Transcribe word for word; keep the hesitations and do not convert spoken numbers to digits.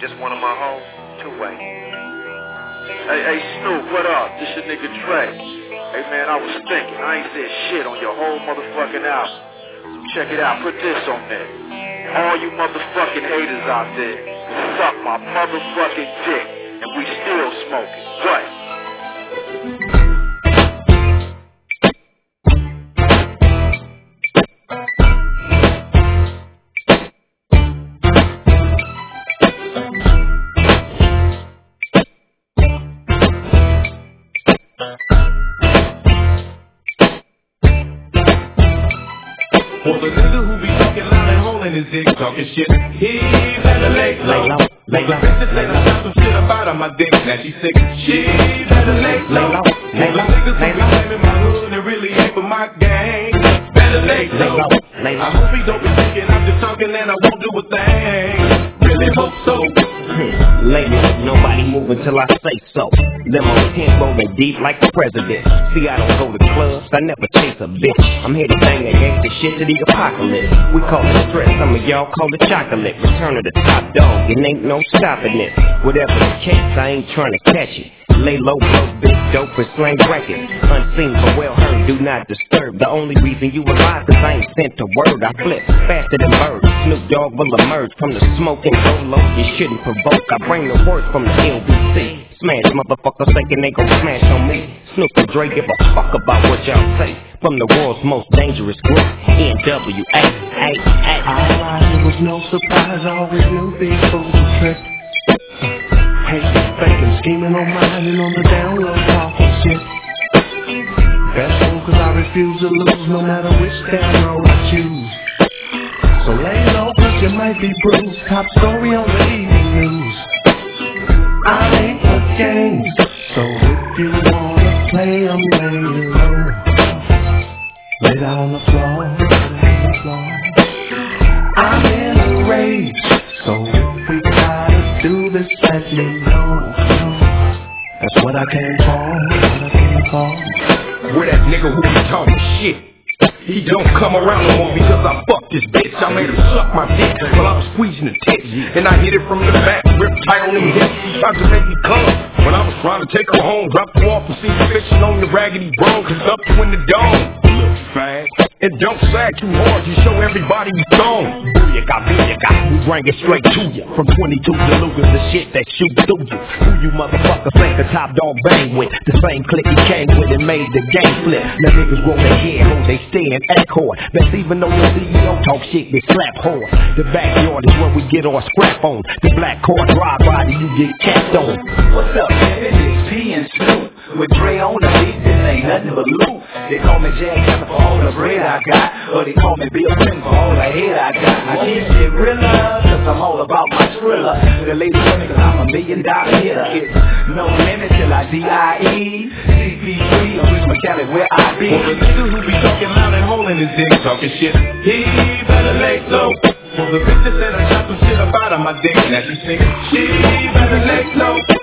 Just one of my hoes, two-way. Hey, hey, Snoop, what up? This your nigga Trey. Hey, man, I was thinking, I ain't said shit on your whole motherfucking album. So check it out, put this on there. All you motherfucking haters out there, suck my motherfucking dick, and we still smoking. What? For the nigga who be talking loud and holding his dick, talking shit, he better lay low. For the bitch that said I got some shit about on my dick, now she sick, she better lay low. For the niggas who be claiming my hood and really ain't for my gang, better lay low. I hope he don't be thinking I'm just talking and I won't do a thing. Really hope so. Lately, nobody moving till I say so. Them on ten rolling deep like the president. See, I don't go to clubs, I never chase a bitch. I'm here to bang that gangsta shit to the apocalypse. We call it stress, some of y'all call it chocolate. Return of the top dog, it ain't no stopping it. Whatever the case, I ain't trying to catch it. Lay low, blow, big dope, and slang records. Unseen but well heard, do not disturb. The only reason you alive is I ain't sent a word. I flip faster than birds. Snoop Dogg will emerge from the smoke and go low. You shouldn't provoke. I bring the words from the L B C. Smash motherfuckers thinking they gon' smash on me. Snoop and Dre give a fuck about what y'all say. From the world's most dangerous group, N W A. A, A. I it was no surprise, I always knew these fools would trick. Hating, faking, scheming on mine and on the down low talking shit. Best one cause I refuse to lose no matter which damn road I choose. So lay low cause you might be bruised. Top story on the evening news. I ain't a game, so if you wanna play, I'm laying low. Lay down on the floor, lay down on the floor. I'm in a rage, so if we gotta do this, let me know. That's what I came for, what I came for. Where that nigga who be talking shit? He don't come around no more because I fucked this bitch. I made her suck my dick while I was squeezing the tits. And I hit it from the back, ripped tight on them hips. She tried to make me come when I was trying to take her home. Dropped her off and see the fishing on the raggedy bone. Cause up you in the dome. Look fast. And don't sag too hard, you show everybody you thrown. Booyaka, booyaka, we bring it straight to you. From twenty-two to Lucas, the shit that shoot through you. Who you motherfuckers think the top dog bang with? The same clique he came with and made the game flip. Now niggas roll their head, hold they stand, act hard. That's even though the C E O talk shit, they slap hard. The backyard is where we get our scrap on. The black car drive by, you get capped on. What's up, man? It's P and Snoop. With Dre on the beat, this ain't nothing but loot. They call me Jack Hammer for all the bread I got, or they call me Bill Clinton for all the head I got. I keep it realer, cause I'm all about my thriller. The ladies tell me cause I'm a million dollar hitter. It's no limit till I D I E C P three, or Rich McCallie where I be. For the nigga who be talking loud and holding his dick, talking shit, he better lay low. For the bitch that said I got some shit about on my dick, now she singing, she better lay low.